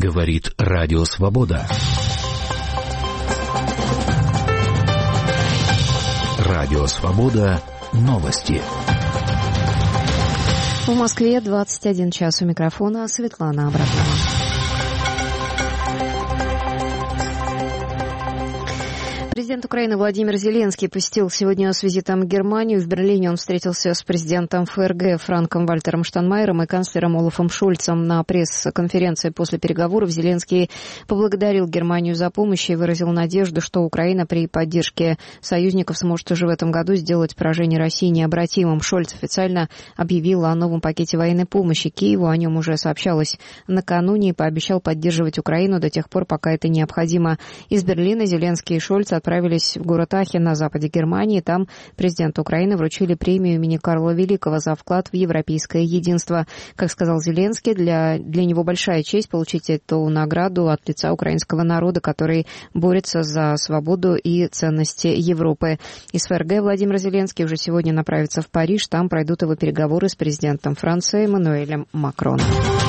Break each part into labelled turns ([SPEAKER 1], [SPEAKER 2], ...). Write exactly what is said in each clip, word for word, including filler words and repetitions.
[SPEAKER 1] Говорит Радио Свобода. Радио Свобода. Новости.
[SPEAKER 2] В Москве двадцать один час. У микрофона Светлана Абракова. Президент Украины Владимир Зеленский посетил сегодня с визитом Германию. В Берлине он встретился с президентом ФРГ Франком Вальтером Штайнмайером и канцлером Олафом Шольцем. На пресс-конференции после переговоров Зеленский поблагодарил Германию за помощь и выразил надежду, что Украина при поддержке союзников сможет уже в этом году сделать поражение России необратимым. Шольц официально объявил о новом пакете военной помощи Киеву. О нем уже сообщалось накануне и пообещал поддерживать Украину до тех пор, пока это необходимо. Из Берлина Зеленский и Шольц отправились в город Ахен на западе Германии. Там президенту Украины вручили премию имени Карла Великого за вклад в европейское единство. Как сказал Зеленский, для, для него большая честь получить эту награду от лица украинского народа, который борется за свободу и ценности Европы. Из ФРГ Владимир Зеленский уже сегодня направится в Париж. Там пройдут его переговоры с президентом Франции Эммануэлем Макроном.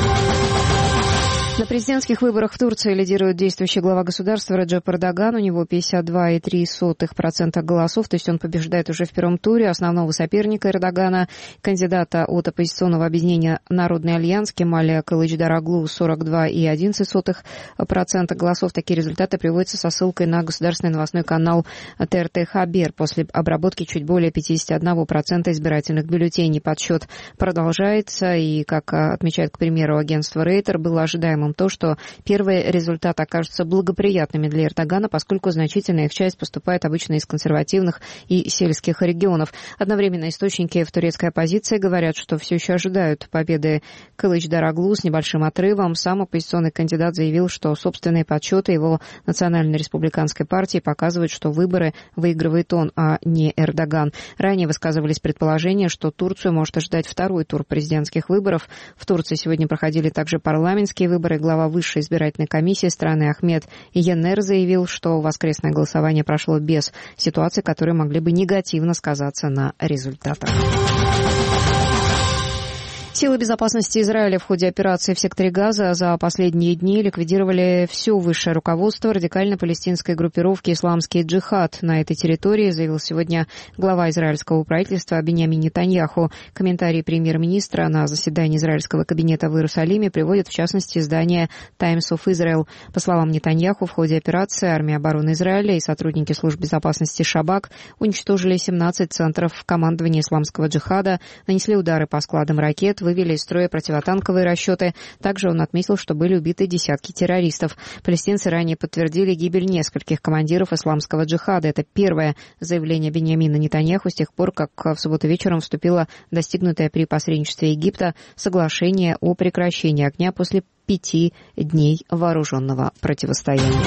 [SPEAKER 2] На президентских выборах в Турции лидирует действующий глава государства Реджеп Эрдоган. У него пятьдесят два и три сотых процента голосов, то есть он побеждает уже в первом туре. Основного соперника Эрдогана, кандидата от оппозиционного объединения «Народный альянс» Кемаля Кылычдароглу, сорок два и одиннадцать сотых процента голосов. Такие результаты приводятся со ссылкой на государственный новостной канал ТРТ Хабер. После обработки чуть более пятьдесят один процент избирательных бюллетеней. Подсчет продолжается, и, как отмечает, к примеру, агентство Рейтер, было ожидаемо то, что первые результаты окажутся благоприятными для Эрдогана, поскольку значительная их часть поступает обычно из консервативных и сельских регионов. Одновременно источники в турецкой оппозиции говорят, что все еще ожидают победы Кылычдароглу с небольшим отрывом. Сам оппозиционный кандидат заявил, что собственные подсчеты его национально-республиканской партии показывают, что выборы выигрывает он, а не Эрдоган. Ранее высказывались предположения, что Турцию может ожидать второй тур президентских выборов. В Турции сегодня проходили также парламентские выборы. Глава высшей избирательной комиссии страны Ахмед Йенер заявил, что воскресное голосование прошло без ситуаций, которые могли бы негативно сказаться на результатах. Силы безопасности Израиля в ходе операции в секторе Газа за последние дни ликвидировали все высшее руководство радикально-палестинской группировки «Исламский джихад» на этой территории, заявил сегодня глава израильского правительства Биньямин Нетаньяху. Комментарии премьер-министра на заседании израильского кабинета в Иерусалиме приводит, в частности, издание Times of Israel. По словам Нетаньяху, в ходе операции армия обороны Израиля и сотрудники служб безопасности Шабак уничтожили семнадцать центров командования «Исламского джихада», нанесли удары по складам ракет, вывели из строя противотанковые расчеты. Также он отметил, что были убиты десятки террористов. Палестинцы ранее подтвердили гибель нескольких командиров исламского джихада. Это первое заявление Биньямина Нетаньяху с тех пор, как в субботу вечером вступило достигнутое при посредничестве Египта соглашение о прекращении огня после пяти дней вооруженного противостояния.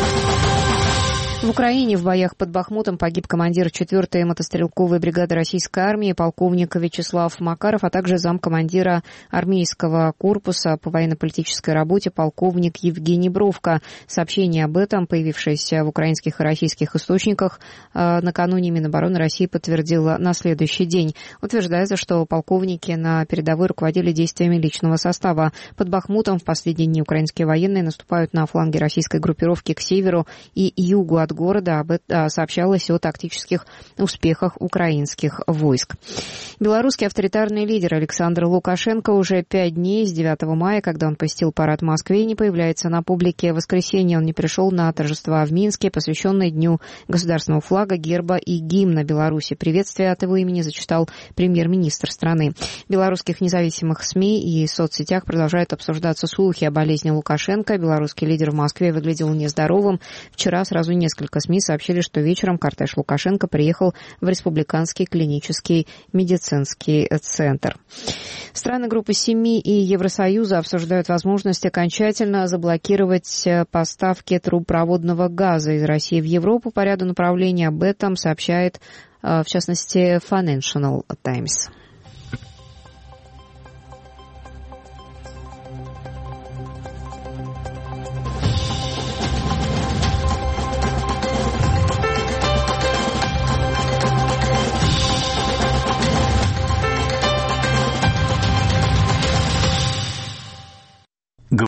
[SPEAKER 2] В Украине в боях под Бахмутом погиб командир четвёртой мотострелковой бригады российской армии полковник Вячеслав Макаров, а также замкомандира армейского корпуса по военно-политической работе полковник Евгений Бровко. Сообщение об этом, появившееся в украинских и российских источниках, накануне Минобороны России подтвердило на следующий день. Утверждается, что полковники на передовой руководили действиями личного состава. Под Бахмутом в последние дни украинские военные наступают на фланге российской группировки к северу и югу от города. Об этом сообщалось о тактических успехах украинских войск. Белорусский авторитарный лидер Александр Лукашенко уже пять дней с девятого мая, когда он посетил парад в Москве, не появляется на публике. В воскресенье он не пришел на торжества в Минске, посвященные Дню государственного флага, герба и гимна Беларуси. Приветствие от его имени зачитал премьер-министр страны. В белорусских независимых СМИ и соцсетях продолжают обсуждаться слухи о болезни Лукашенко. Белорусский лидер в Москве выглядел нездоровым. Вчера сразу несколько Несколько СМИ сообщили, что вечером кортеж Лукашенко приехал в Республиканский клинический медицинский центр. Страны группы семи и Евросоюза обсуждают возможность окончательно заблокировать поставки трубопроводного газа из России в Европу по ряду направлений. Об этом сообщает, в частности, Financial Times.